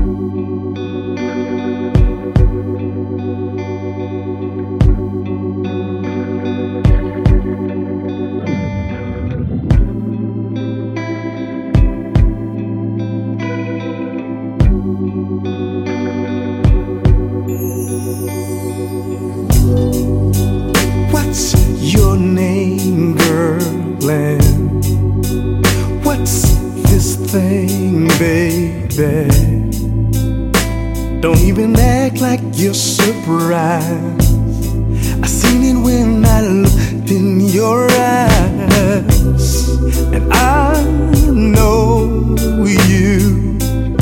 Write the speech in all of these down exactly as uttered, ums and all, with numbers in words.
What's your name, girl? And what's this thing, baby? Don't even act like you're surprised. I seen it when I looked in your eyes, and I know you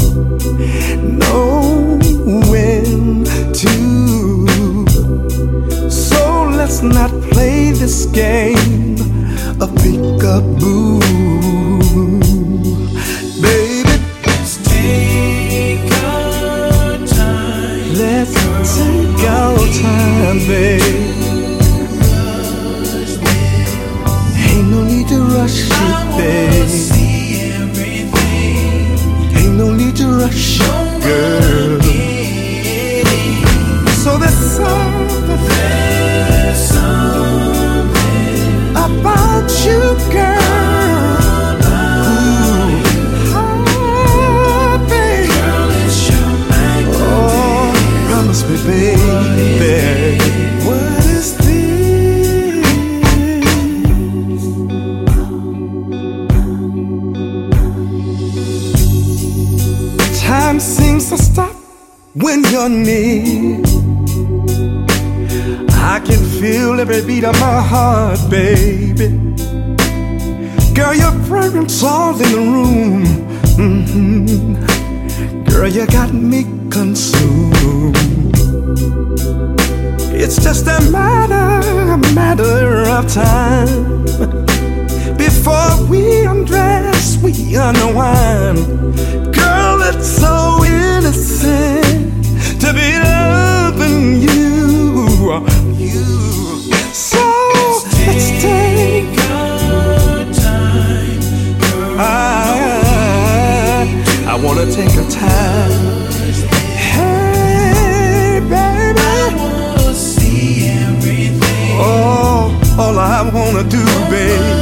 know when to. So let's not play this game of peekaboo, baby. Let's take our time. Let's take our time, babe. Ain't no need to rush it, babe. See everything. Ain't no need to rush it, girl. So there's something, There's something about you, girl. Ooh, oh, babe. girl, it's your magnet. Oh, promise me, baby. What is this? Time seems to stop when you're near. I can feel every beat of my heart, baby. Girl, your fragrance all in the room. Mm-hmm. Girl, you got me consumed. It's just a matter, a matter of time before we undress, we unwind. Girl, it's so innocent to be loving you. you. So let's take our time. I, I wanna take a time. Hey, baby. I wanna see everything. Oh, all I wanna do, baby.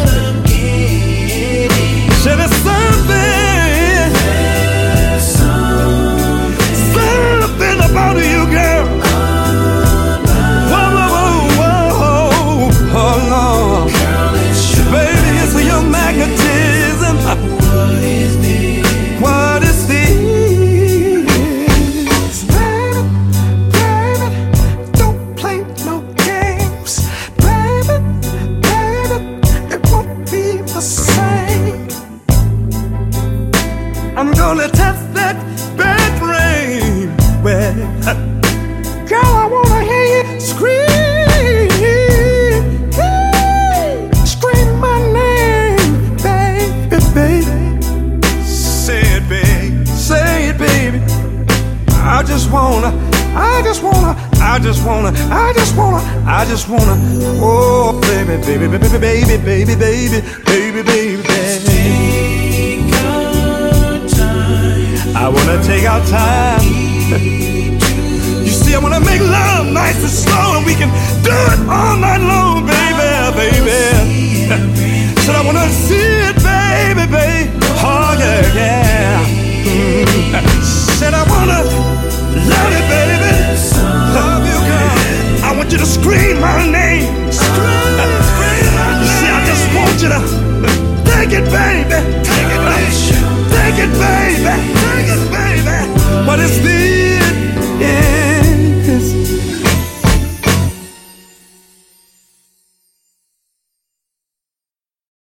Should have something, There's something something about you, girl. Whoa, whoa, whoa, whoa, oh Lord. girl, it's your Baby, it's your magnetism. what is this? What is this? Baby, baby, don't play no games. Baby, baby, it won't be the same. I'm gonna test that bad brain. Well, girl, I wanna hear you scream, scream my name, baby, baby. Say it, baby, say it, baby. I just wanna, I just wanna, I just wanna, I just wanna, I just wanna. Oh, baby, baby, baby, baby, baby, baby, baby, baby, baby. Take our time. I wanna take our time. You see, I wanna make love nice and slow, and we can do it all night long, baby, baby. Said I wanna see it, baby, baby. Oh yeah, yeah. Mm. Said I wanna love it, baby. Love you, girl. I want you to scream my name. You see, I just want you to take it, baby.